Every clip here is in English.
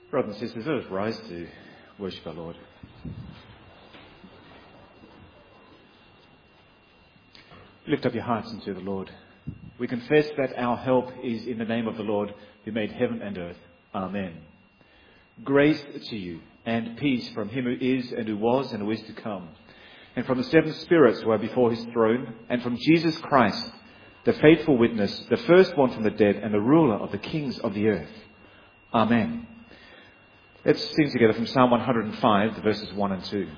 Brothers and sisters, let us rise to worship our Lord. Lift up your hearts unto the Lord. We confess that our help is in the name of the Lord who made heaven and earth. Amen. Grace to you and peace from him who is and who was and who is to come, and from the seven spirits who are before his throne, and from Jesus Christ, the faithful witness, the firstborn from the dead, and the ruler of the kings of the earth. Amen. Let's sing together from Psalm 105, the verses 1 and 2.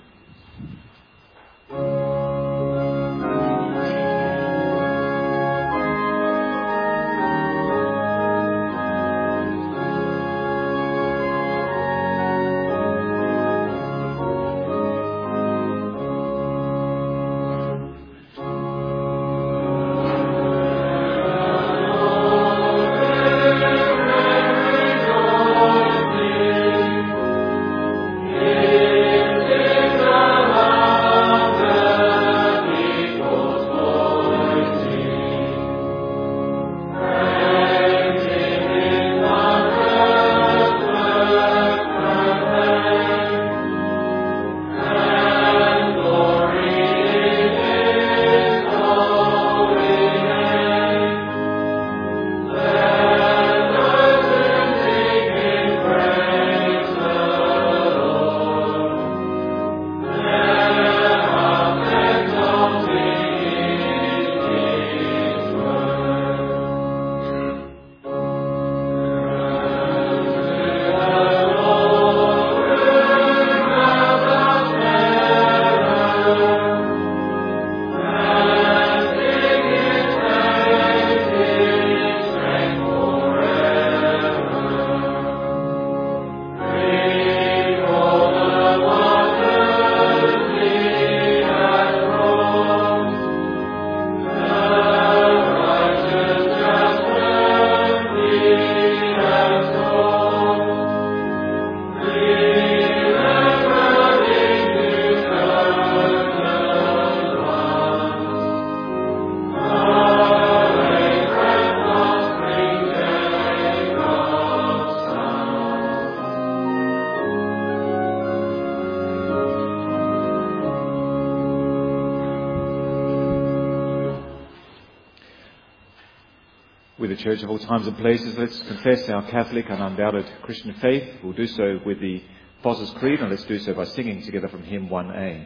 With the Church of all times and places, let's confess our Catholic and undoubted Christian faith. We'll do so with the Apostles' Creed, and let's do so by singing together from hymn 1A.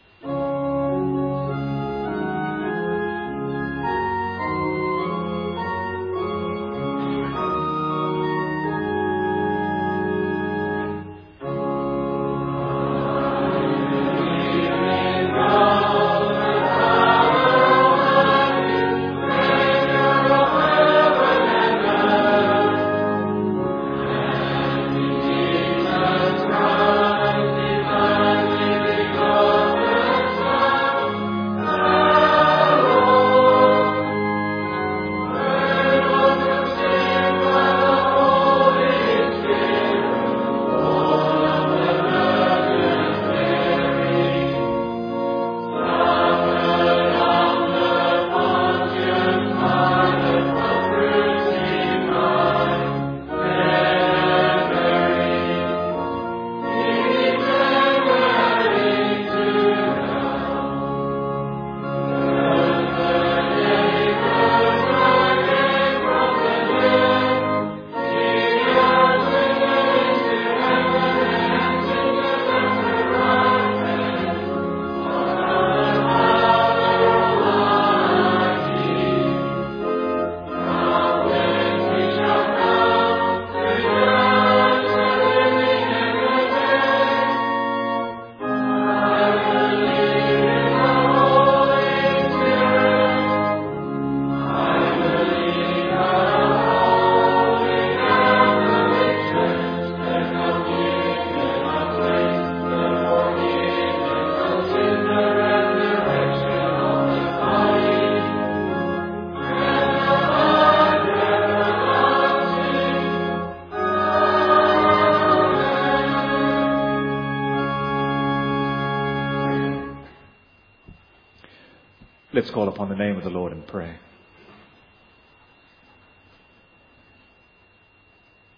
Let's call upon the name of the Lord and pray.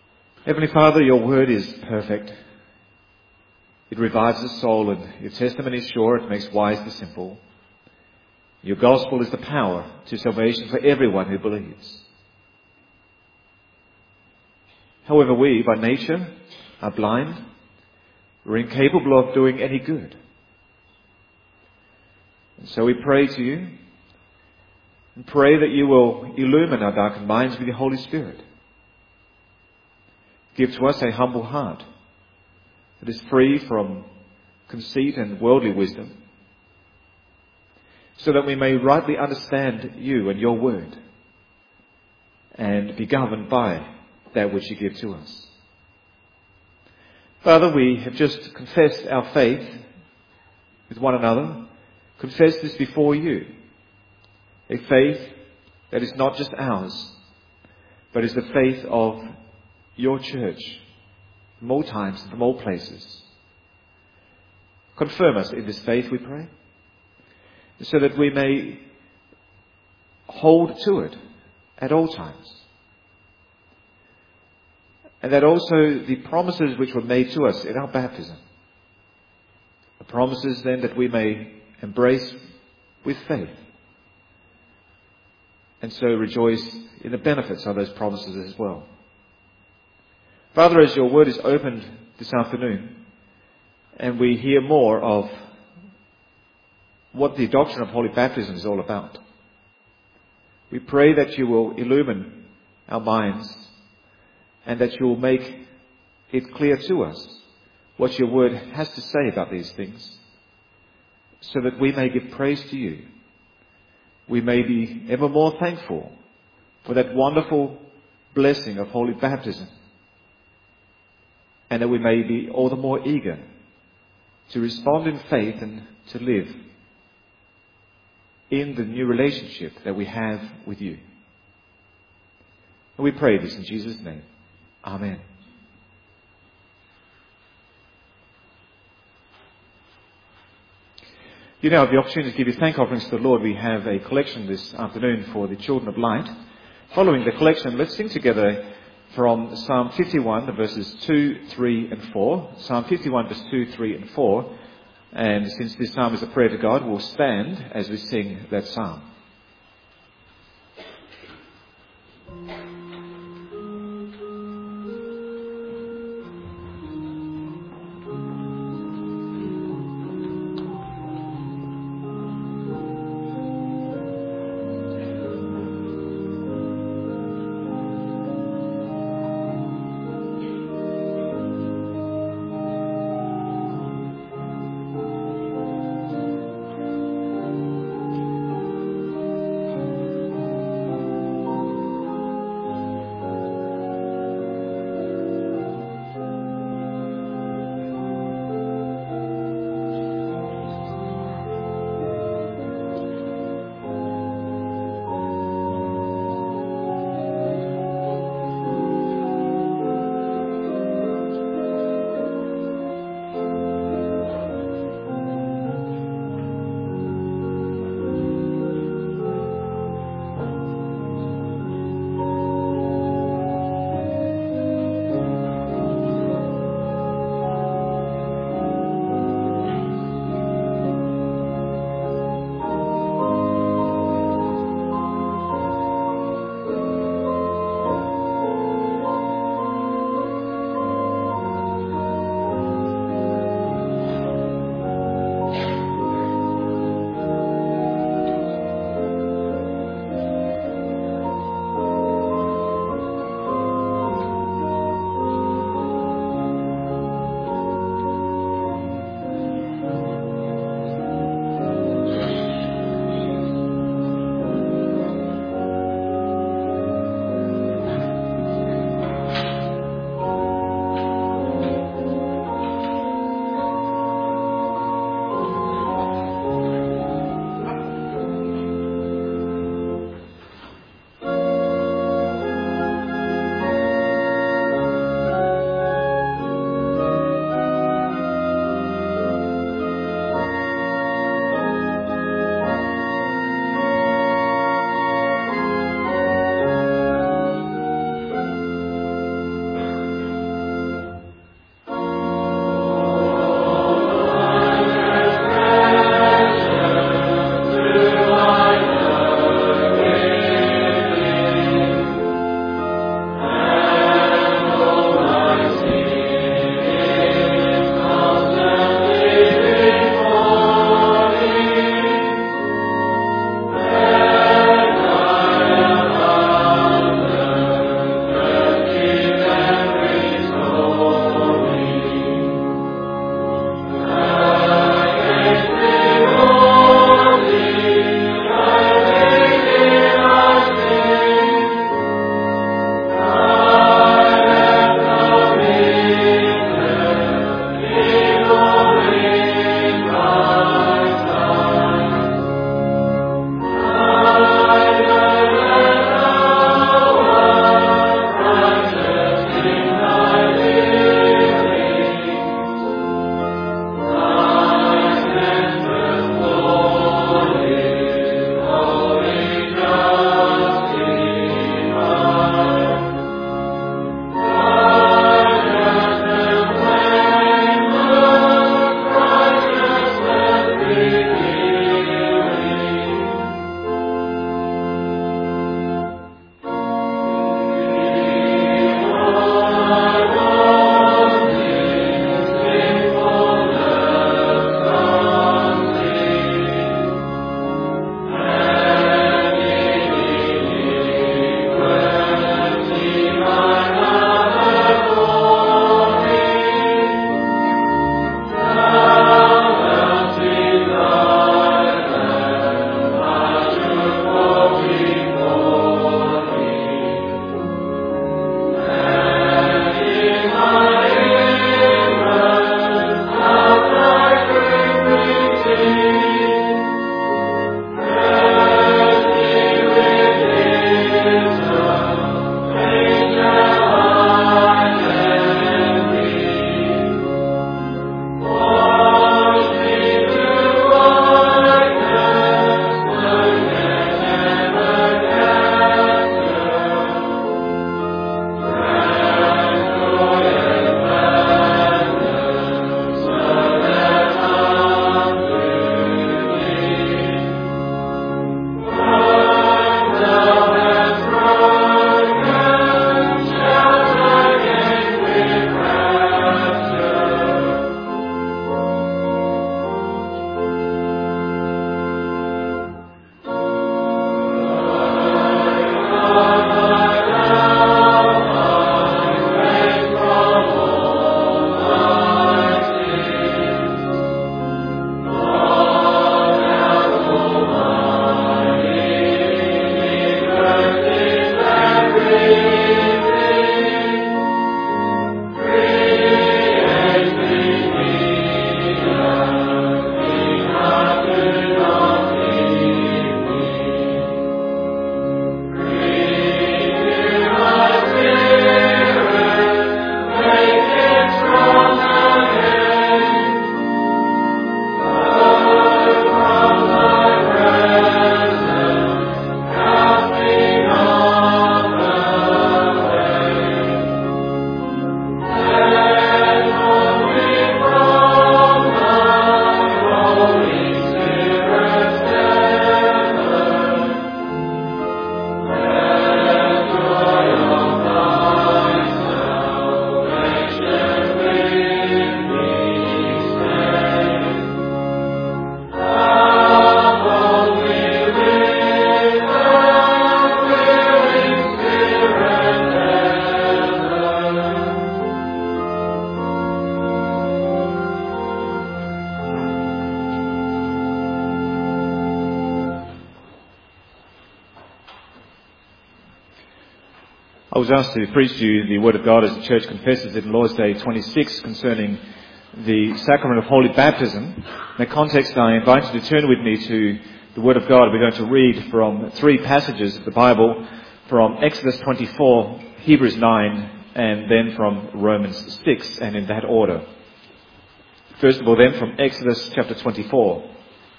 Heavenly Father, your word is perfect. It revives the soul, and your testimony is sure. It makes wise the simple. Your gospel is the power to salvation for everyone who believes. However, we, by nature, are blind. We're incapable of doing any good. And so we pray to you, and pray that you will illumine our darkened minds with your Holy Spirit. Give to us a humble heart that is free from conceit and worldly wisdom, so that we may rightly understand you and your word and be governed by that which you give to us. Father, we have just confessed our faith with one another, confessed this before you, a faith that is not just ours, but is the faith of your church, from all times and from all places. Confirm us in this faith, we pray, so that we may hold to it at all times. And that also the promises which were made to us in our baptism, the promises then that we may embrace with faith, and so rejoice in the benefits of those promises as well. Father, as your word is opened this afternoon, and we hear more of what the doctrine of holy baptism is all about, we pray that you will illumine our minds and that you will make it clear to us what your word has to say about these things, so that we may give praise to you. We may be ever more thankful for that wonderful blessing of holy baptism, and that we may be all the more eager to respond in faith and to live in the new relationship that we have with you. And we pray this in Jesus' name. Amen. You now have the opportunity to give your thank offerings to the Lord. We have a collection this afternoon for the children of light. Following the collection, let's sing together from Psalm 51, verses 2, 3 and 4. Psalm 51, verse 2, 3 and 4. And since this psalm is a prayer to God, we'll stand as we sing that psalm. I was asked to preach to you the Word of God as the Church confesses it in Lord's Day 26 concerning the sacrament of Holy Baptism. In that context, I invite you to turn with me to the Word of God. We're going to read from three passages of the Bible, from Exodus 24, Hebrews 9, and then from Romans 6, and in that order. First of all then, from Exodus chapter 24.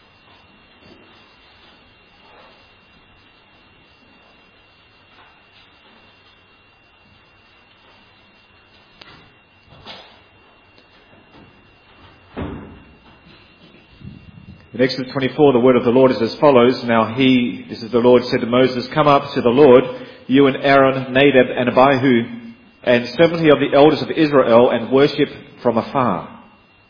In Exodus 24, the word of the Lord is as follows. Now this is the Lord, said to Moses, "Come up to the Lord, you and Aaron, Nadab and Abihu, and 70 of the elders of Israel, and worship from afar.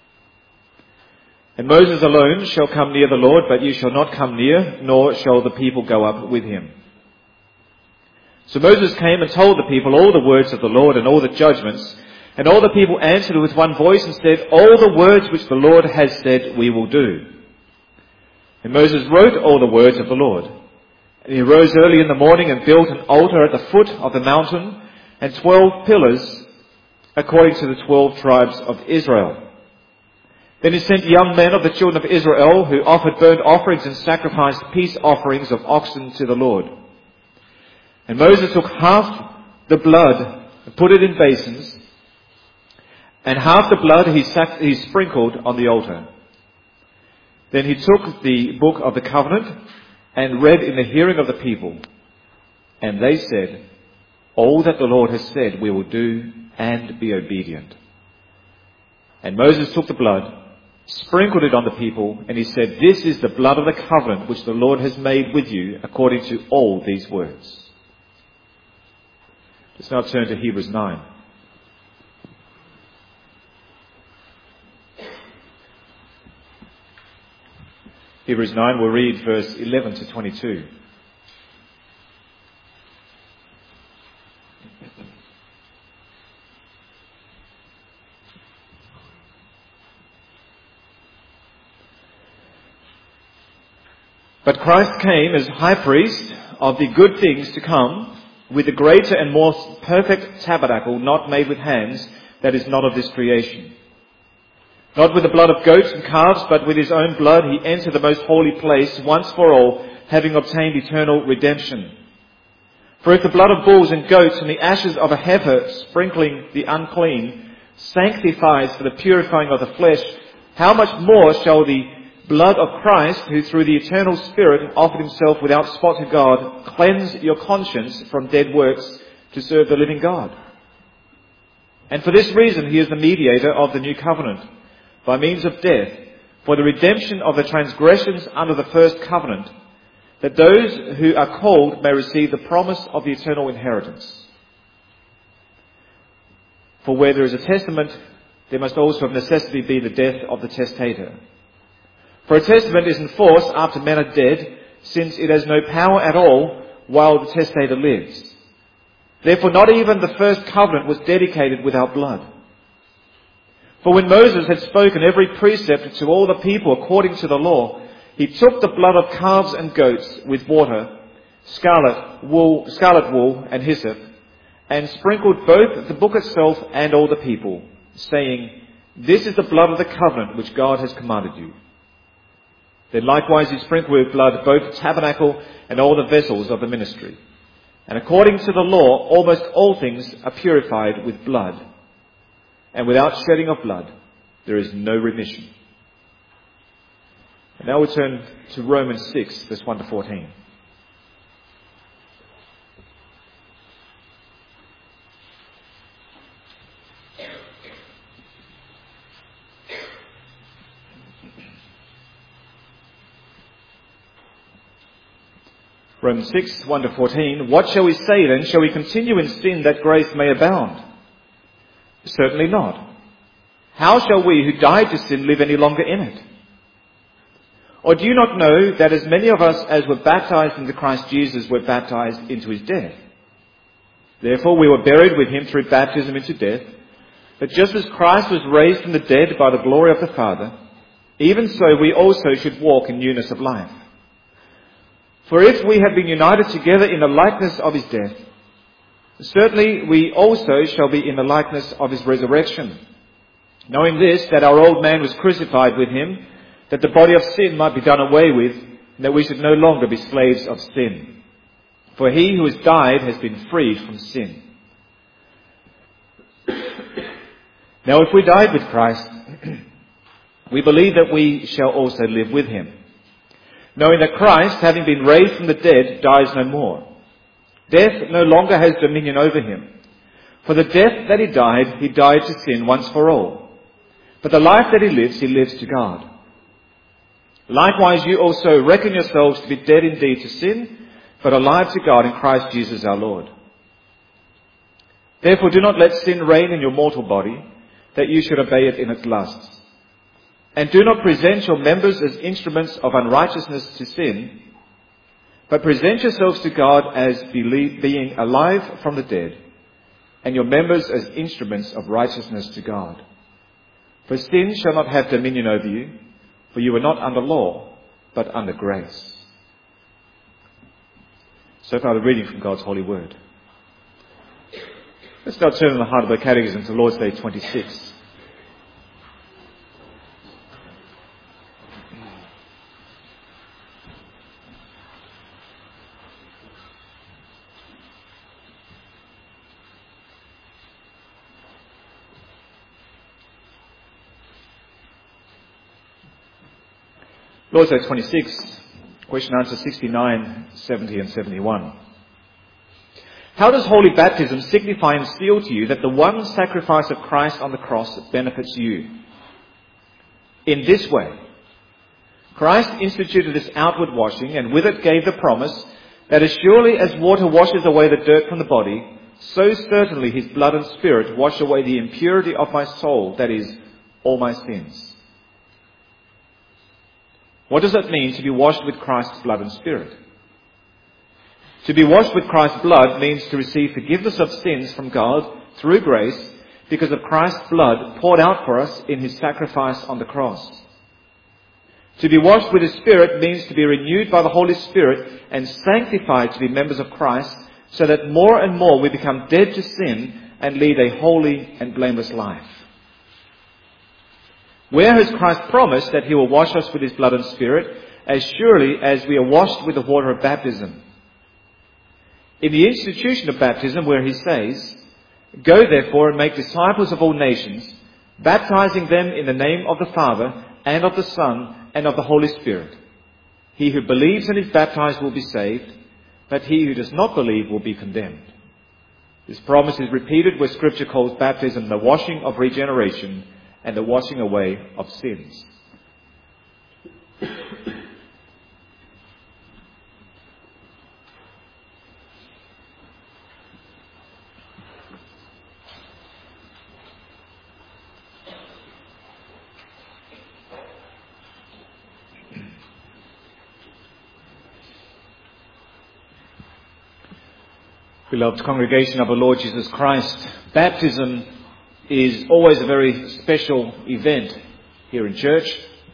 And Moses alone shall come near the Lord, but you shall not come near, nor shall the people go up with him." So Moses came and told the people all the words of the Lord and all the judgments. And all the people answered with one voice and said, "All the words which the Lord has said we will do." And Moses wrote all the words of the Lord. And he rose early in the morning and built an altar at the foot of the mountain and 12 pillars according to the 12 tribes of Israel. Then he sent young men of the children of Israel who offered burnt offerings and sacrificed peace offerings of oxen to the Lord. And Moses took half the blood and put it in basins, and half the blood he sprinkled on the altar. Then he took the book of the covenant and read in the hearing of the people. And they said, "All that the Lord has said we will do and be obedient." And Moses took the blood, sprinkled it on the people, and he said, "This is the blood of the covenant which the Lord has made with you according to all these words." Let's now turn to Hebrews 9. Hebrews 9, we'll read verse 11 to 22. But Christ came as high priest of the good things to come, with the greater and more perfect tabernacle, not made with hands, that is not of this creation. Not with the blood of goats and calves, but with his own blood he entered the most holy place once for all, having obtained eternal redemption. For if the blood of bulls and goats and the ashes of a heifer sprinkling the unclean sanctifies for the purifying of the flesh, how much more shall the blood of Christ, who through the eternal Spirit offered himself without spot to God, cleanse your conscience from dead works to serve the living God? And for this reason he is the mediator of the new covenant, by means of death, for the redemption of the transgressions under the first covenant, that those who are called may receive the promise of the eternal inheritance. For where there is a testament, there must also of necessity be the death of the testator. For a testament is in force after men are dead, since it has no power at all while the testator lives. Therefore not even the first covenant was dedicated without blood. For when Moses had spoken every precept to all the people according to the law, he took the blood of calves and goats with water, scarlet wool and hyssop, and sprinkled both the book itself and all the people, saying, "This is the blood of the covenant which God has commanded you." Then likewise he sprinkled with blood both the tabernacle and all the vessels of the ministry. And according to the law, almost all things are purified with blood. And without shedding of blood, there is no remission. And now we turn to Romans 6, verse 1 to 14. Romans 6, 1 to 14. What shall we say then? Shall we continue in sin that grace may abound? Certainly not. How shall we who died to sin live any longer in it? Or do you not know that as many of us as were baptized into Christ Jesus were baptized into his death? Therefore we were buried with him through baptism into death, that just as Christ was raised from the dead by the glory of the Father, even so we also should walk in newness of life. For if we have been united together in the likeness of his death, Certainly we also shall be in the likeness of his resurrection, knowing this, that our old man was crucified with him, that the body of sin might be done away with, and that we should no longer be slaves of sin. For he who has died has been freed from sin. Now if we died with Christ, we believe that we shall also live with him, knowing that Christ, having been raised from the dead, dies no more. Death no longer has dominion over him. For the death that he died to sin once for all. But the life that he lives to God. Likewise, you also reckon yourselves to be dead indeed to sin, but alive to God in Christ Jesus our Lord. Therefore do not let sin reign in your mortal body, that you should obey it in its lusts. And do not present your members as instruments of unrighteousness to sin, but present yourselves to God as being alive from the dead, and your members as instruments of righteousness to God. For sin shall not have dominion over you, for you are not under law, but under grace. So far the reading from God's holy word. Let's now turn in the heart of the Catechism to Lord's Day 26. Lord's Day 26, question answer 69, 70 and 71. How does holy baptism signify and seal to you that the one sacrifice of Christ on the cross benefits you? In this way, Christ instituted this outward washing, and with it gave the promise that as surely as water washes away the dirt from the body, so certainly his blood and spirit wash away the impurity of my soul, that is, all my sins. What does it mean to be washed with Christ's blood and spirit? To be washed with Christ's blood means to receive forgiveness of sins from God through grace because of Christ's blood poured out for us in his sacrifice on the cross. To be washed with his Spirit means to be renewed by the Holy Spirit and sanctified to be members of Christ, so that more and more we become dead to sin and lead a holy and blameless life. Where has Christ promised that he will wash us with his blood and Spirit as surely as we are washed with the water of baptism? In the institution of baptism, where he says, "Go therefore and make disciples of all nations, baptizing them in the name of the Father and of the Son and of the Holy Spirit. He who believes and is baptized will be saved, but he who does not believe will be condemned." This promise is repeated where Scripture calls baptism the washing of regeneration and the washing away of sins. Beloved congregation of the Lord Jesus Christ, baptism is always a very special event here in church.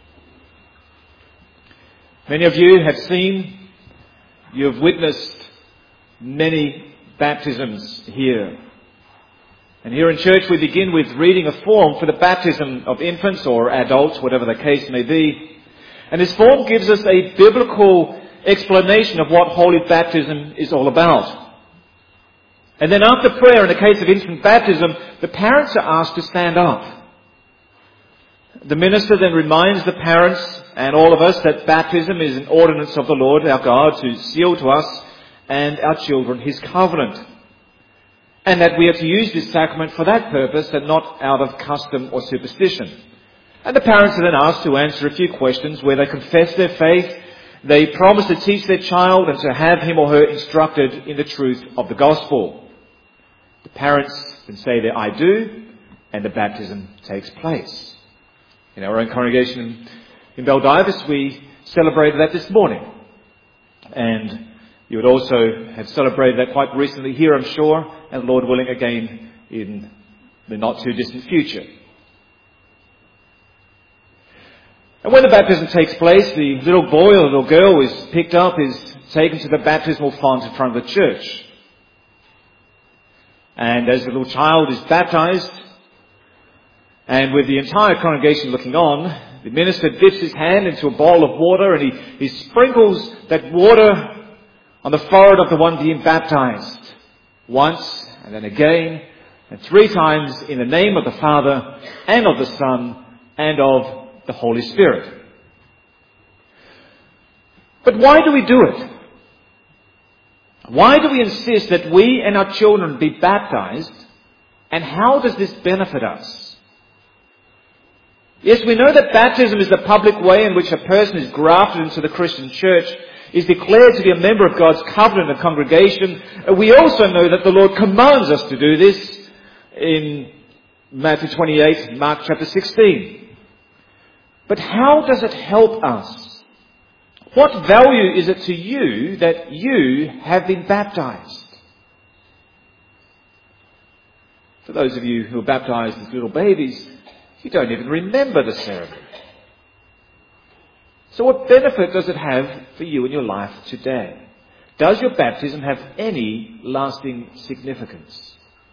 Many of you have seen, you have witnessed many baptisms here. And here in church we begin with reading a form for the baptism of infants or adults, whatever the case may be. And this form gives us a biblical explanation of what holy baptism is all about. And then after prayer, in the case of infant baptism, the parents are asked to stand up. The minister then reminds the parents and all of us that baptism is an ordinance of the Lord our God to seal to us and our children his covenant. And that we are to use this sacrament for that purpose and not out of custom or superstition. And the parents are then asked to answer a few questions where they confess their faith, they promise to teach their child and to have him or her instructed in the truth of the gospel. The parents can say their "I do," and the baptism takes place. In our own congregation in Baldivis, we celebrated that this morning. And you would also have celebrated that quite recently here, I'm sure, and Lord willing again in the not too distant future. And when the baptism takes place, the little boy or little girl is picked up, is taken to the baptismal font in front of the church. And as the little child is baptized, and with the entire congregation looking on, the minister dips his hand into a bowl of water and he sprinkles that water on the forehead of the one being baptized. Once, and then again, and 3 times in the name of the Father, and of the Son, and of the Holy Spirit. But why do we do it? Why do we insist that we and our children be baptized? And how does this benefit us? Yes, we know that baptism is the public way in which a person is grafted into the Christian church, is declared to be a member of God's covenant and congregation. We also know that the Lord commands us to do this in Matthew 28, Mark chapter 16. But how does it help us? What value is it to you that you have been baptized? For those of you who are baptized as little babies, you don't even remember the ceremony. So what benefit does it have for you in your life today? Does your baptism have any lasting significance?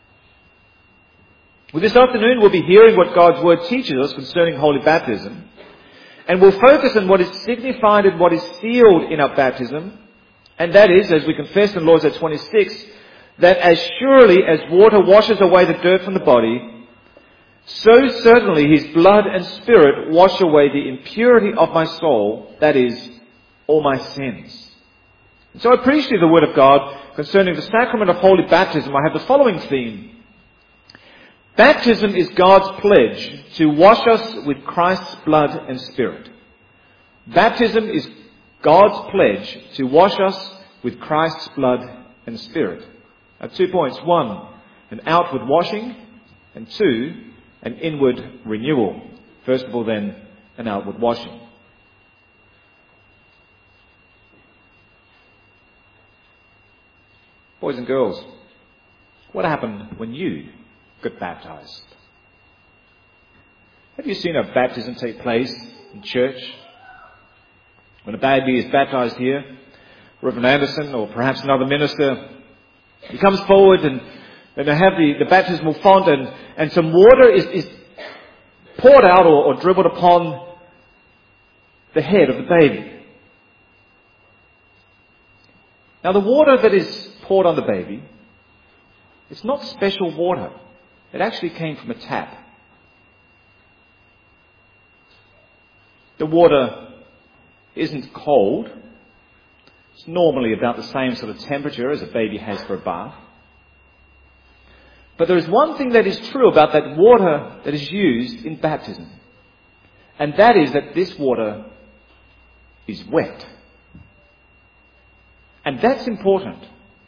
Well, this afternoon we'll be hearing what God's Word teaches us concerning holy baptism. And we'll focus on what is signified and what is sealed in our baptism. And that is, as we confess in Lord's Day 26, that as surely as water washes away the dirt from the body, so certainly His blood and Spirit wash away the impurity of my soul, that is, all my sins. And so I preach to you the Word of God concerning the sacrament of holy baptism. I have the following theme. Baptism is God's pledge to wash us with Christ's blood and Spirit. Baptism is God's pledge to wash us with Christ's blood and Spirit. I have 2 points. 1, an outward washing, and 2, an inward renewal. First of all, then, an outward washing. Boys and girls, what happened when you got baptized? Have you seen a baptism take place in church? When a baby is baptized here, Reverend Anderson or perhaps another minister, he comes forward and they have the baptismal font and some water is poured out or dribbled upon the head of the baby. Now the water that is poured on the baby, it's not special water. It actually came from a tap. The water isn't cold. It's normally about the same sort of temperature as a baby has for a bath. But there is one thing that is true about that water that is used in baptism. And that is that this water is wet. And that's important.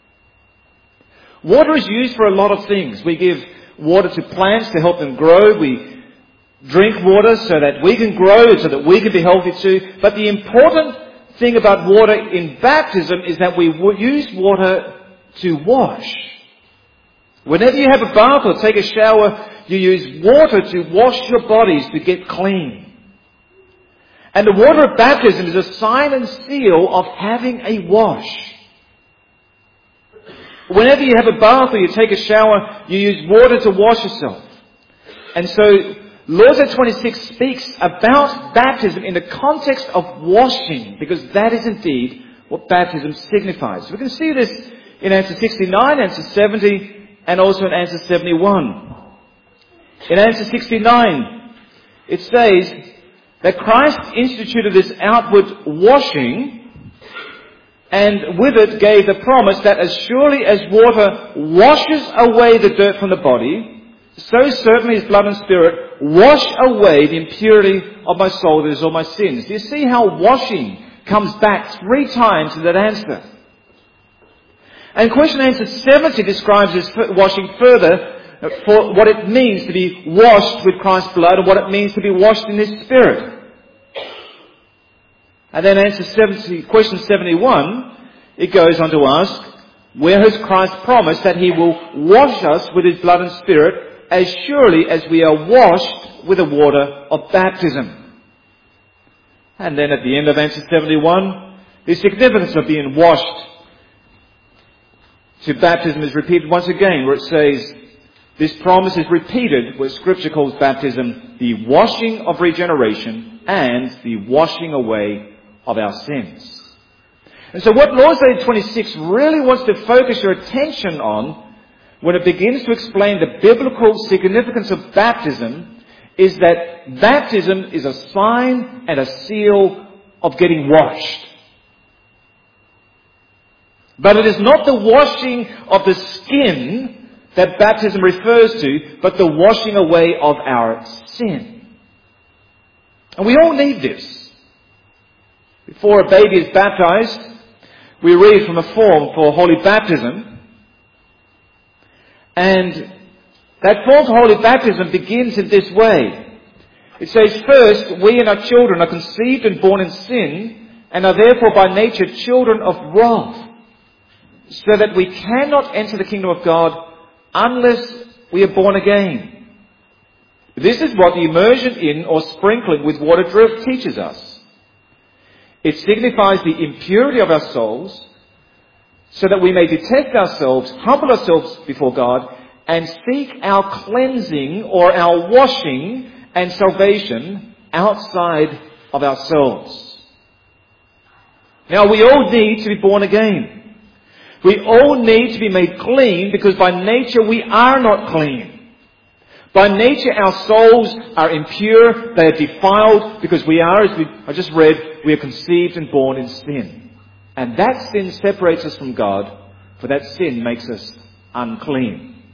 Water is used for a lot of things. We give water to plants to help them grow. We drink water so that we can grow, so that we can be healthy too. But the important thing about water in baptism is that we use water to wash. Whenever you have a bath or take a shower, you use water to wash your bodies to get clean. And the water of baptism is a sign and seal of having a wash. Whenever you have a bath or you take a shower, you use water to wash yourself. And so, Lord's Day 26 speaks about baptism in the context of washing, because that is indeed what baptism signifies. We can see this in answer 69, answer 70, and also in answer 71. In answer 69, it says that Christ instituted this outward washing, and with it gave the promise that as surely as water washes away the dirt from the body, so certainly His blood and Spirit wash away the impurity of my soul, that is all my sins. Do you see how washing comes back 3 times in that answer? And question answer 70 describes this washing further for what it means to be washed with Christ's blood and what it means to be washed in His Spirit. And then answer 70, question 71, it goes on to ask, where has Christ promised that He will wash us with His blood and Spirit as surely as we are washed with the water of baptism? And then at the end of answer 71, the significance of being washed. to baptism is repeated once again, where it says, this promise is repeated where Scripture calls baptism the washing of regeneration and the washing away of our sins. And so what Lord's Day 26 really wants to focus your attention on when it begins to explain the biblical significance of baptism is that baptism is a sign and a seal of getting washed. But it is not the washing of the skin that baptism refers to, but the washing away of our sin. And we all need this. Before a baby is baptized, we read from a form for holy baptism. And that form for holy baptism begins in this way. It says, first, we and our children are conceived and born in sin, and are therefore by nature children of wrath, so that we cannot enter the kingdom of God unless we are born again. This is what the immersion in or sprinkling with water drip teaches us. It signifies the impurity of our souls, so that we may detect ourselves, humble ourselves before God, and seek our cleansing or our washing and salvation outside of ourselves. Now, we all need to be born again. We all need to be made clean because by nature we are not clean. By nature our souls are impure, they are defiled because we are, as I just read, we are conceived and born in sin. And that sin separates us from God, for that sin makes us unclean.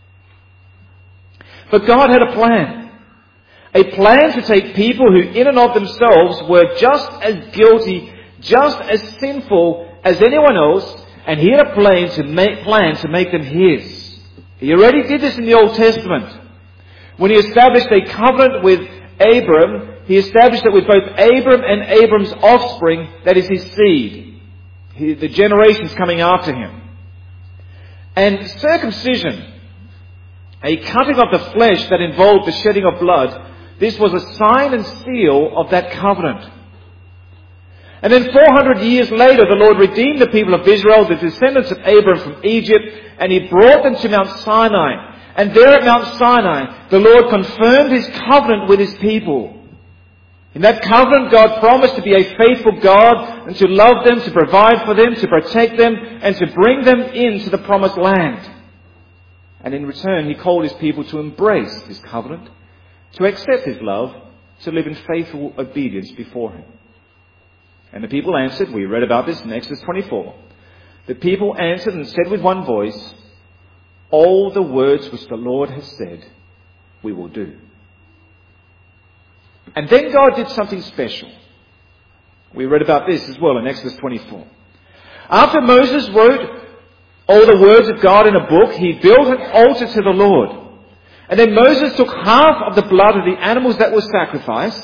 But God had a plan. A plan to take people who in and of themselves were just as guilty, just as sinful as anyone else, and He had a plan to make them His. He already did this in the Old Testament. When He established a covenant with Abram, He established it with both Abram and Abram's offspring, that is his seed, the generations coming after him. And circumcision, a cutting of the flesh that involved the shedding of blood, this was a sign and seal of that covenant. And then 400 years later, the Lord redeemed the people of Israel, the descendants of Abram, from Egypt, and He brought them to Mount Sinai. And there at Mount Sinai, the Lord confirmed His covenant with His people. In that covenant, God promised to be a faithful God and to love them, to provide for them, to protect them, and to bring them into the promised land. And in return, He called His people to embrace His covenant, to accept His love, to live in faithful obedience before Him. And the people answered, we read about this in Exodus 24. The people answered and said with one voice, all the words which the Lord has said, we will do. And then God did something special. We read about this as well in Exodus 24. After Moses wrote all the words of God in a book, he built an altar to the Lord. And then Moses took half of the blood of the animals that were sacrificed.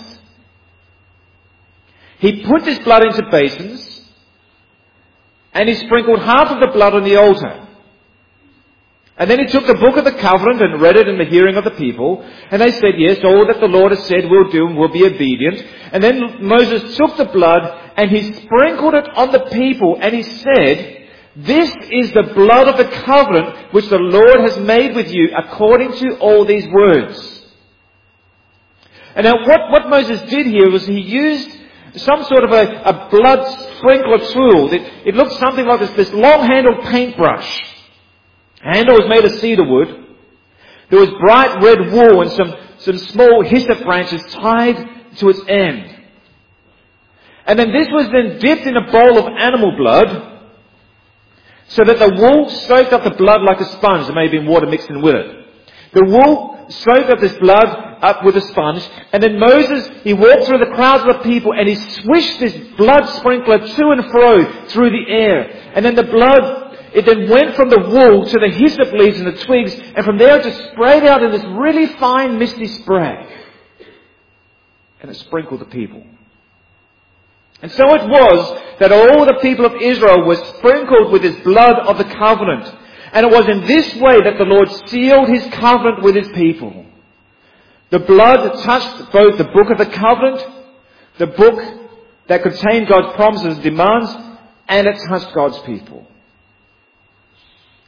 He put this blood into basins, and he sprinkled half of the blood on the altar. And then he took the book of the covenant and read it in the hearing of the people. And they said, yes, all that the Lord has said we'll do and we'll be obedient. And then Moses took the blood and he sprinkled it on the people. And he said, this is the blood of the covenant which the Lord has made with you according to all these words. And now what Moses did here was he used some sort of a blood sprinkler tool. It looked something like this long-handled paintbrush. The handle was made of cedar wood. There was bright red wool and some small hyssop branches tied to its end. And then this was then dipped in a bowl of animal blood so that the wool soaked up the blood like a sponge. There may have been water mixed in with it. The wool soaked up this blood up with a sponge. And then Moses, he walked through the crowds of the people and he swished this blood sprinkler to and fro through the air. And then the blood, it then went from the wool to the hyssop leaves and the twigs, and from there it just sprayed out in this really fine misty spray. And it sprinkled the people. And so it was that all the people of Israel were sprinkled with this blood of the covenant. And it was in this way that the Lord sealed His covenant with His people. The blood touched both the book of the covenant, the book that contained God's promises and demands, and it touched God's people.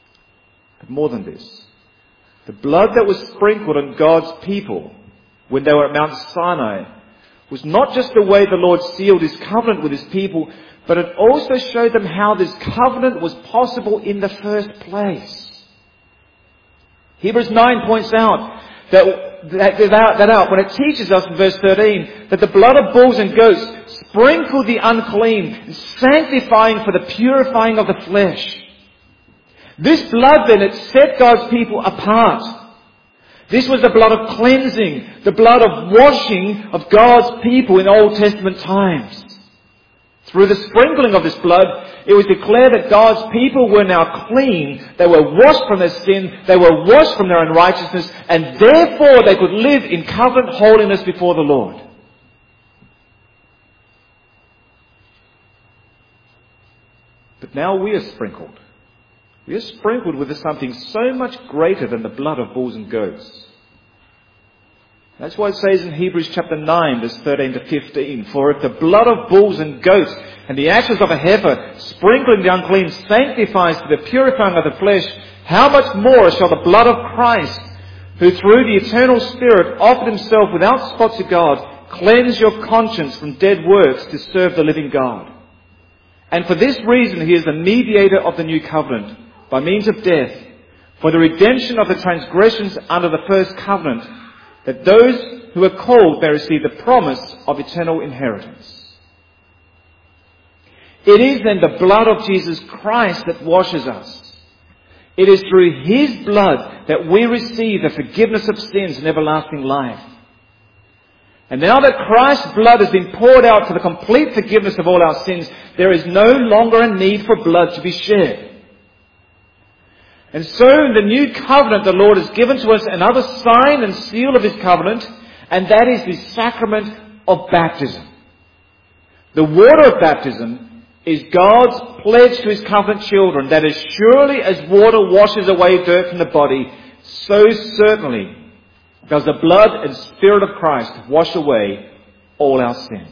But more than this, the blood that was sprinkled on God's people when they were at Mount Sinai was not just the way the Lord sealed His covenant with His people, but it also showed them how this covenant was possible in the first place. Hebrews 9 points out that out when it teaches us in verse 13 that the blood of bulls and goats sprinkled the unclean, sanctifying for the purifying of the flesh. This blood then, it set God's people apart. This was the blood of cleansing, the blood of washing of God's people in Old Testament times. Through the sprinkling of this blood, it was declared that God's people were now clean. They were washed from their sin. They were washed from their unrighteousness. And therefore they could live in covenant holiness before the Lord. But now we are sprinkled. We are sprinkled with something so much greater than the blood of bulls and goats. That's why it says in Hebrews chapter 9, verse 13 to 15, "For if the blood of bulls and goats and the ashes of a heifer, sprinkling the unclean, sanctifies to the purifying of the flesh, how much more shall the blood of Christ, who through the eternal Spirit offered Himself without spot to God, cleanse your conscience from dead works to serve the living God? And for this reason He is the mediator of the new covenant, by means of death, for the redemption of the transgressions under the first covenant, that those who are called may receive the promise of eternal inheritance." It is then the blood of Jesus Christ that washes us. It is through His blood that we receive the forgiveness of sins and everlasting life. And now that Christ's blood has been poured out for the complete forgiveness of all our sins, there is no longer a need for blood to be shed. And so in the new covenant, the Lord has given to us another sign and seal of His covenant, and that is the sacrament of baptism. The water of baptism is God's pledge to His covenant children that as surely as water washes away dirt from the body, so certainly does the blood and Spirit of Christ wash away all our sin.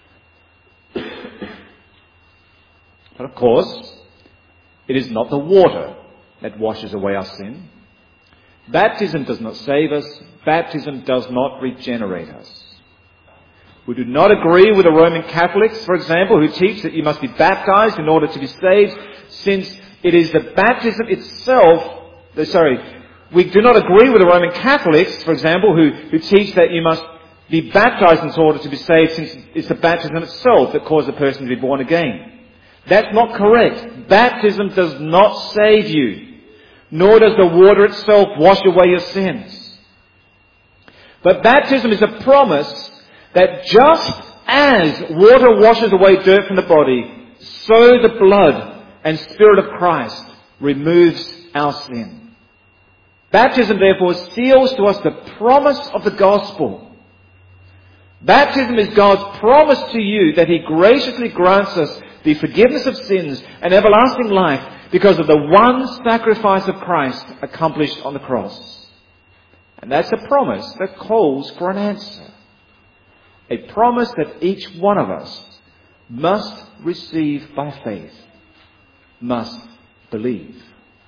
But of course, it is not the water that washes away our sin. Baptism does not save us. Baptism does not regenerate us. We do not agree with the Roman Catholics, for example, who teach that you must be baptized in order to be saved, since it is the baptism itself. We do not agree with the Roman Catholics, for example, who teach that you must be baptized in order to be saved, since it's the baptism itself that causes a person to be born again. That's not correct. Baptism does not save you, nor does the water itself wash away your sins. But baptism is a promise that just as water washes away dirt from the body, so the blood and Spirit of Christ removes our sin. Baptism, therefore, seals to us the promise of the gospel. Baptism is God's promise to you that He graciously grants us the forgiveness of sins and everlasting life because of the one sacrifice of Christ accomplished on the cross. And that's a promise that calls for an answer. A promise that each one of us must receive by faith, must believe.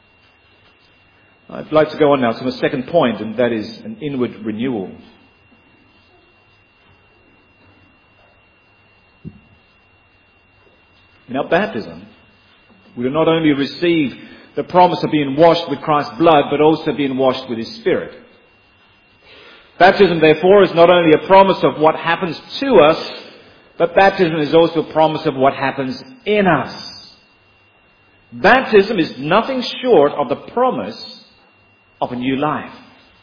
I'd like to go on now to the second point, and that is an inward renewal. In our baptism, we will not only receive the promise of being washed with Christ's blood, but also being washed with His Spirit. Baptism, therefore, is not only a promise of what happens to us, but baptism is also a promise of what happens in us. Baptism is nothing short of the promise of a new life.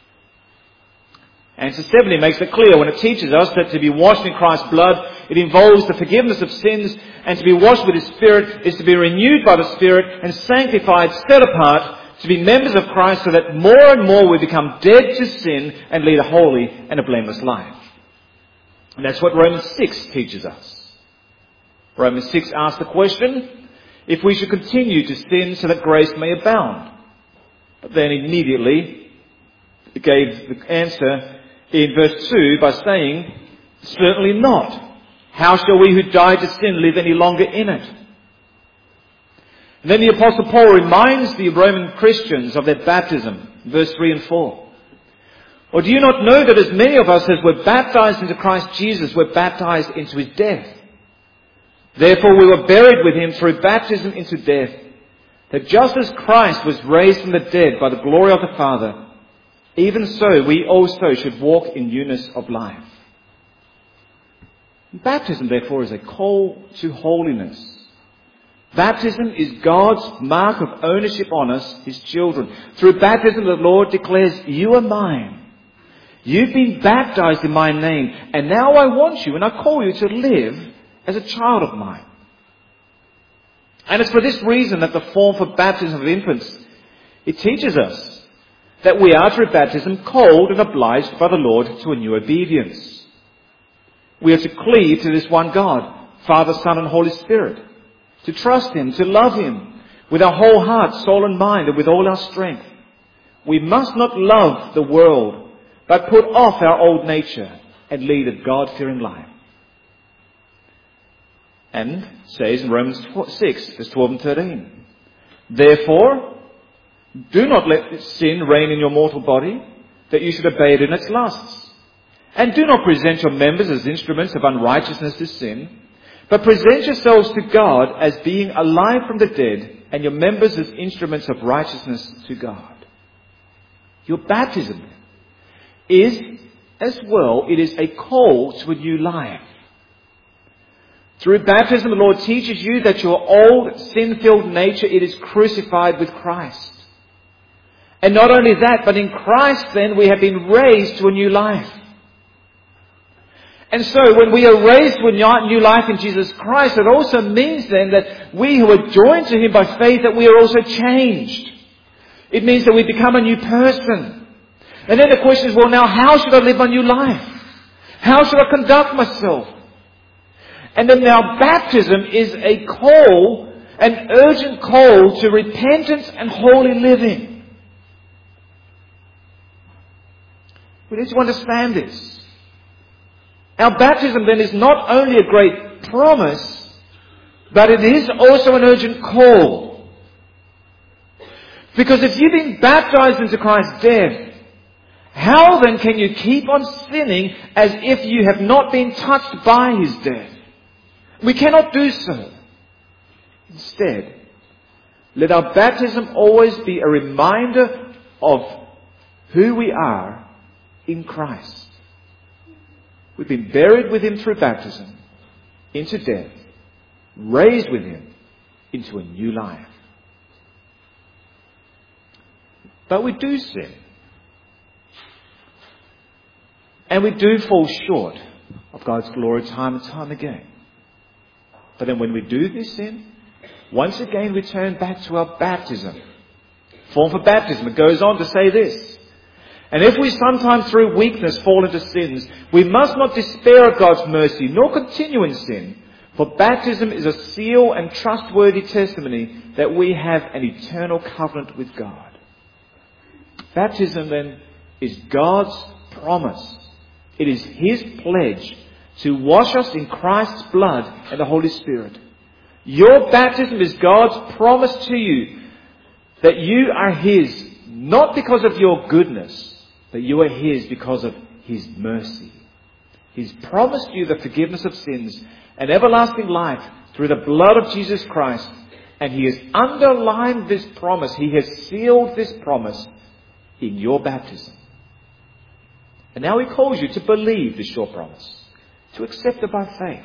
Answer 70 makes it clear when it teaches us that to be washed in Christ's blood, it involves the forgiveness of sins, and to be washed with His Spirit is to be renewed by the Spirit and sanctified, set apart, to be members of Christ so that more and more we become dead to sin and lead a holy and a blameless life. And that's what Romans 6 teaches us. Romans 6 asks the question, if we should continue to sin so that grace may abound. But then immediately it gave the answer in verse 2 by saying, certainly not. How shall we who died to sin live any longer in it? And then the Apostle Paul reminds the Roman Christians of their baptism, verse 3 and 4. Or do you not know that as many of us as were baptized into Christ Jesus were baptized into his death? Therefore we were buried with him through baptism into death, that just as Christ was raised from the dead by the glory of the Father, even so we also should walk in newness of life. Baptism, therefore, is a call to holiness. Baptism is God's mark of ownership on us, his children. Through baptism, the Lord declares, you are mine. You've been baptized in my name, and now I want you and I call you to live as a child of mine. And it's for this reason that the form for baptism of infants, it teaches us that we are through baptism called and obliged by the Lord to a new obedience. We are to cleave to this one God, Father, Son and Holy Spirit, to trust him, to love him with our whole heart, soul and mind, and with all our strength. We must not love the world, but put off our old nature and lead a God-fearing life. And it says in Romans 6, verse 12 and 13, therefore, do not let sin reign in your mortal body, that you should obey it in its lusts. And do not present your members as instruments of unrighteousness to sin, but present yourselves to God as being alive from the dead, and your members as instruments of righteousness to God. Your baptism is, as well, it is a call to a new life. Through baptism, the Lord teaches you that your old sin-filled nature, it is crucified with Christ. And not only that, but in Christ then we have been raised to a new life. And so when we are raised to a new life in Jesus Christ, it also means then that we who are joined to him by faith, that we are also changed. It means that we become a new person. And then the question is, well, now how should I live my new life? How should I conduct myself? And then now baptism is a call, an urgent call to repentance and holy living. We need to understand this. Our baptism then is not only a great promise, but it is also an urgent call. Because if you've been baptized into Christ's death, how then can you keep on sinning as if you have not been touched by his death? We cannot do so. Instead, let our baptism always be a reminder of who we are in Christ. We've been buried with him through baptism into death, raised with him into a new life. But we do sin. And we do fall short of God's glory time and time again. But then when we do this sin, once again we turn back to our baptism. Form for baptism. It goes on to say this. And if we sometimes through weakness fall into sins, we must not despair of God's mercy, nor continue in sin. For baptism is a seal and trustworthy testimony that we have an eternal covenant with God. Baptism then is God's promise. It is his pledge to wash us in Christ's blood and the Holy Spirit. Your baptism is God's promise to you that you are his, not because of your goodness, but you are his because of his mercy. He's promised you the forgiveness of sins and everlasting life through the blood of Jesus Christ. And he has underlined this promise. He has sealed this promise in your baptism. And now he calls you to believe this sure promise, to accept it by faith.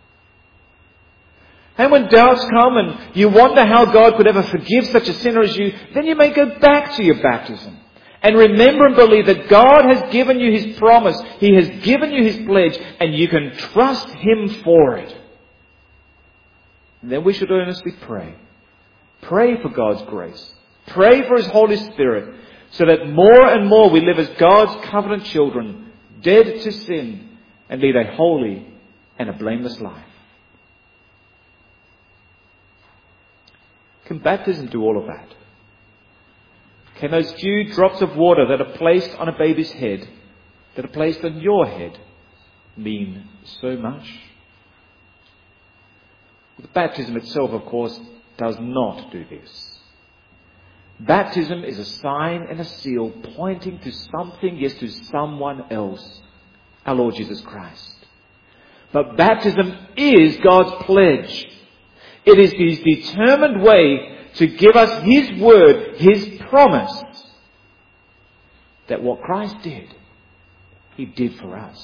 And when doubts come and you wonder how God could ever forgive such a sinner as you, then you may go back to your baptism and remember and believe that God has given you his promise. He has given you his pledge, and you can trust him for it. And then we should earnestly pray. Pray for God's grace. Pray for his Holy Spirit, so that more and more we live as God's covenant children, dead to sin, and lead a holy and a blameless life. Can baptism do all of that? Can those few drops of water that are placed on a baby's head, that are placed on your head, mean so much? The baptism itself, of course, does not do this. Baptism is a sign and a seal pointing to something, yes, to someone else, our Lord Jesus Christ. But baptism is God's pledge. It is His determined way to give us His word, His promise, that what Christ did, He did for us.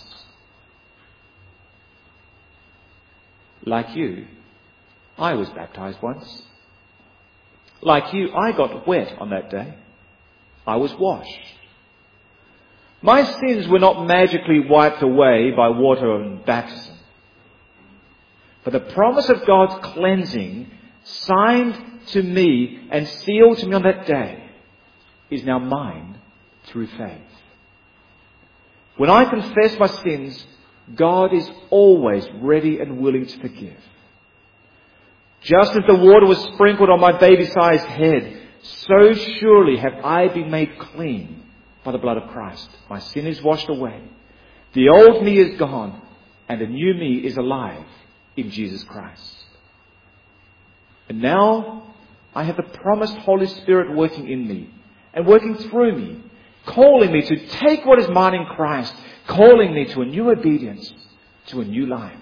Like you, I was baptized once. Like you, I got wet on that day. I was washed. My sins were not magically wiped away by water and baptism. But the promise of God's cleansing, signed to me and sealed to me on that day, is now mine through faith. When I confess my sins, God is always ready and willing to forgive. Just as the water was sprinkled on my baby-sized head, so surely have I been made clean by the blood of Christ. My sin is washed away. The old me is gone, and the new me is alive in Jesus Christ. And now I have the promised Holy Spirit working in me and working through me, calling me to take what is mine in Christ, calling me to a new obedience, to a new life.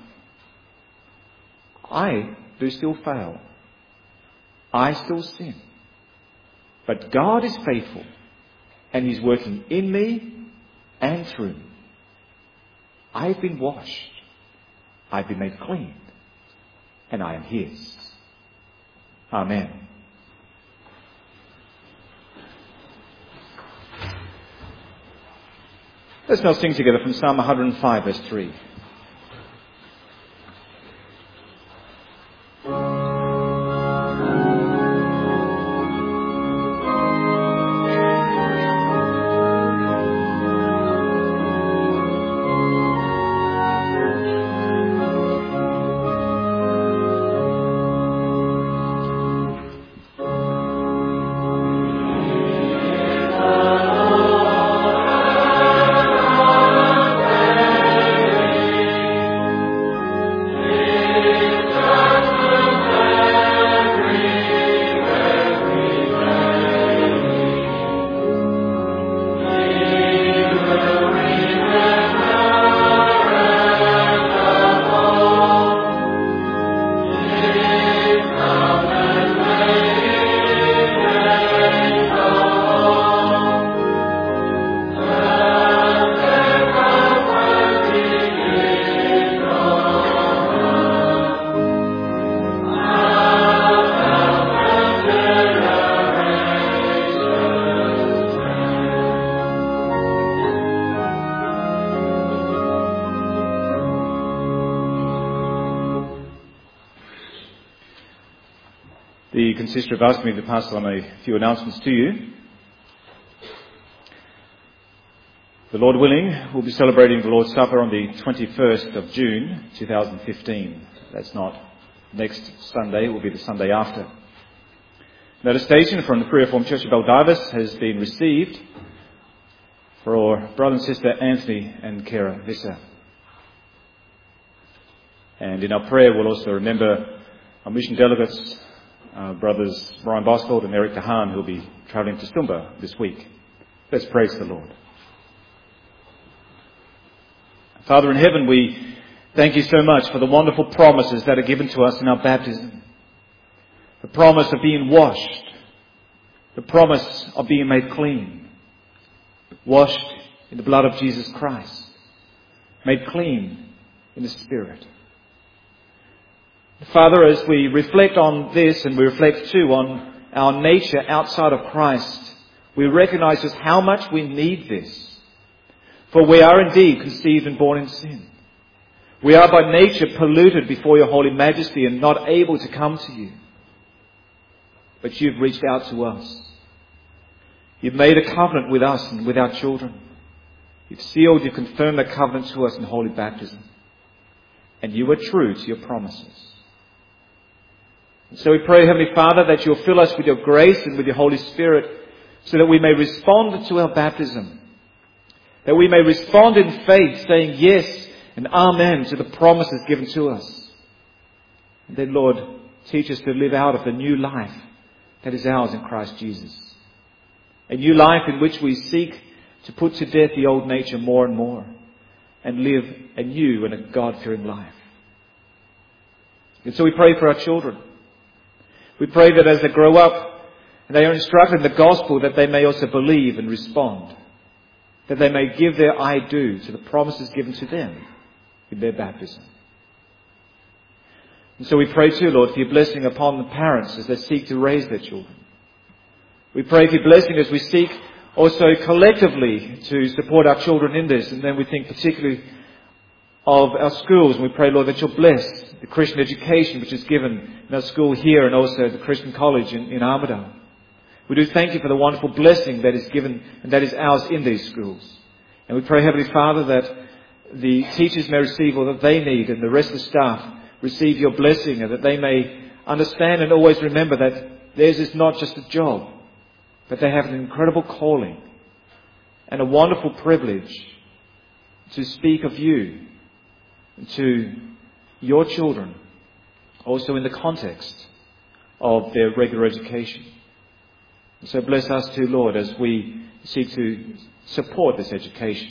I do still fail. I still sin. But God is faithful, and He's working in me and through me. I've been washed. I've been made clean. And I am His. Amen. Let's now sing together from Psalm 105, verse 3. The consistory have asked me to pass on a few announcements to you. The Lord willing, we'll be celebrating the Lord's Supper on the 21st of June 2015. That's not next Sunday, it will be the Sunday after. Notification from the Free Reformed Church of Baldivis has been received for our brother and sister Anthony and Kara Visser. And in our prayer we'll also remember our mission delegates, brothers Brian Boscold and Eric DeHaan, who will be travelling to Stumba this week. Let's praise the Lord. Father in heaven, we thank you so much for the wonderful promises that are given to us in our baptism. The promise of being washed. The promise of being made clean. Washed in the blood of Jesus Christ. Made clean in the Spirit. Father, as we reflect on this and we reflect too on our nature outside of Christ, we recognize just how much we need this. For we are indeed conceived and born in sin. We are by nature polluted before your holy majesty and not able to come to you. But you've reached out to us. You've made a covenant with us and with our children. You've sealed, you've confirmed the covenant to us in holy baptism. And you are true to your promises. So we pray, Heavenly Father, that you'll fill us with your grace and with your Holy Spirit so that we may respond to our baptism. That we may respond in faith, saying yes and amen to the promises given to us. And then, Lord, teach us to live out of the new life that is ours in Christ Jesus. A new life in which we seek to put to death the old nature more and more and live a new and a God-fearing life. And so we pray for our children. We pray that as they grow up and they are instructed in the gospel, that they may also believe and respond, that they may give their I do to the promises given to them in their baptism. And so we pray too, Lord, for your blessing upon the parents as they seek to raise their children. We pray for your blessing as we seek also collectively to support our children in this. And then we think particularly of our schools. And we pray, Lord, that you'll bless the Christian education which is given in our school here and also the Christian college in Armidale. We do thank you for the wonderful blessing that is given and that is ours in these schools. And we pray, Heavenly Father, that the teachers may receive all that they need and the rest of the staff receive your blessing, and that they may understand and always remember that theirs is not just a job, but they have an incredible calling and a wonderful privilege to speak of you to your children, also in the context of their regular education. So bless us too, Lord, as we seek to support this education.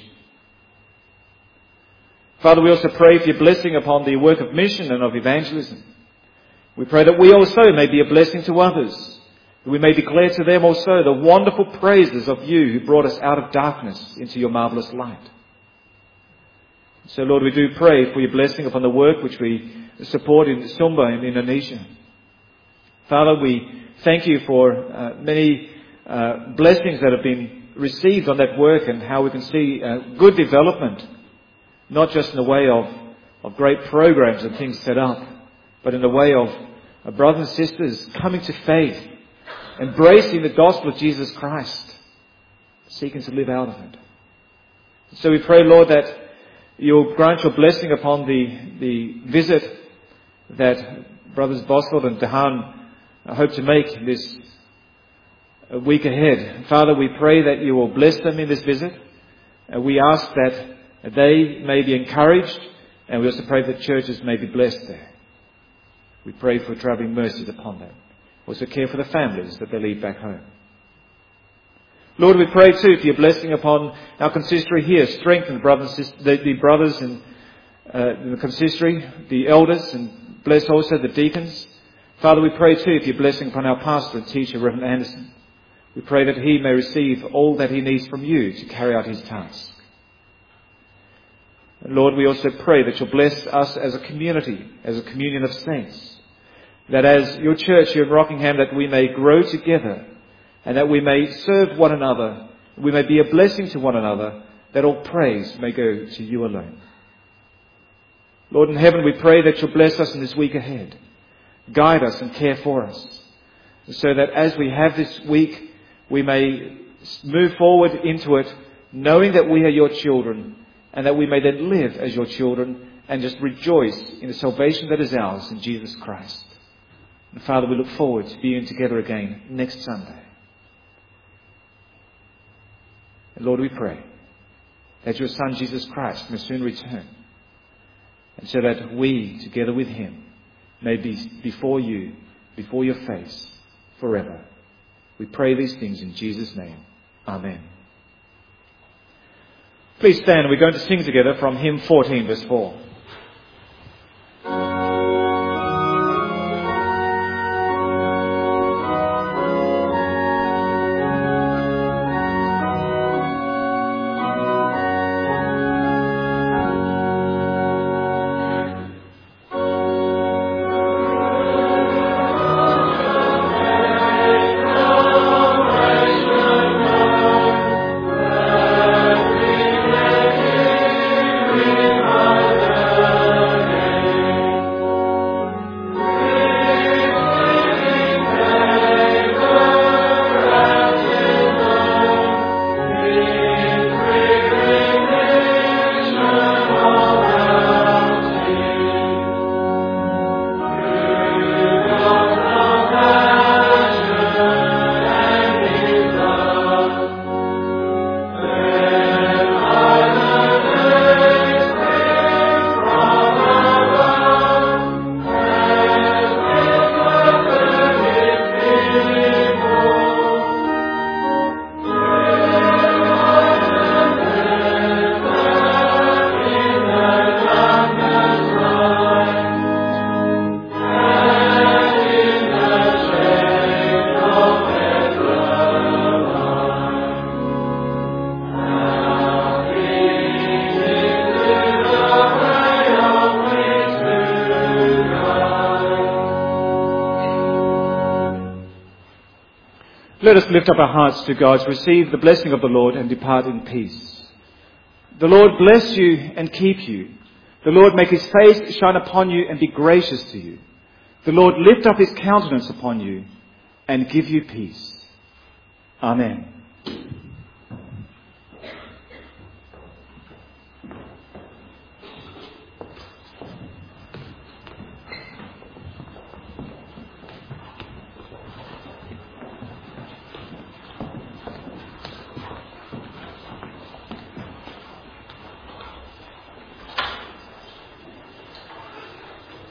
Father, we also pray for your blessing upon the work of mission and of evangelism. We pray that we also may be a blessing to others, that we may declare to them also the wonderful praises of you who brought us out of darkness into your marvellous light. So, Lord, we do pray for your blessing upon the work which we support in Sumba in Indonesia. Father, we thank you for many blessings that have been received on that work and how we can see good development, not just in the way of great programs and things set up, but in the way of brothers and sisters coming to faith, embracing the gospel of Jesus Christ, seeking to live out of it. So we pray, Lord, that you'll grant your blessing upon the visit that Brothers Boswell and Dahan hope to make this week ahead. Father, we pray that you will bless them in this visit. We ask that they may be encouraged, and we also pray that churches may be blessed there. We pray for travelling mercies upon them. Also care for the families that they leave back home. Lord, we pray too for your blessing upon our consistory here. Strengthen the brothers in the consistory, the elders, and bless also the deacons. Father, we pray too for your blessing upon our pastor and teacher, Reverend Anderson. We pray that he may receive all that he needs from you to carry out his task. And Lord, we also pray that you'll bless us as a community, as a communion of saints. That as your church here in Rockingham, that we may grow together and that we may serve one another, we may be a blessing to one another, that all praise may go to you alone. Lord in heaven, we pray that you'll bless us in this week ahead. Guide us and care for us, so that as we have this week, we may move forward into it, knowing that we are your children, and that we may then live as your children and just rejoice in the salvation that is ours in Jesus Christ. And Father, we look forward to being together again next Sunday. And Lord, we pray that your Son, Jesus Christ, may soon return, and so that we, together with him, may be before you, before your face, forever. We pray these things in Jesus' name. Amen. Please stand. We're going to sing together from hymn 14, verse 4. Father. Let us lift up our hearts to God to receive the blessing of the Lord and depart in peace. The Lord bless you and keep you. The Lord make his face shine upon you and be gracious to you. The Lord lift up his countenance upon you and give you peace. Amen.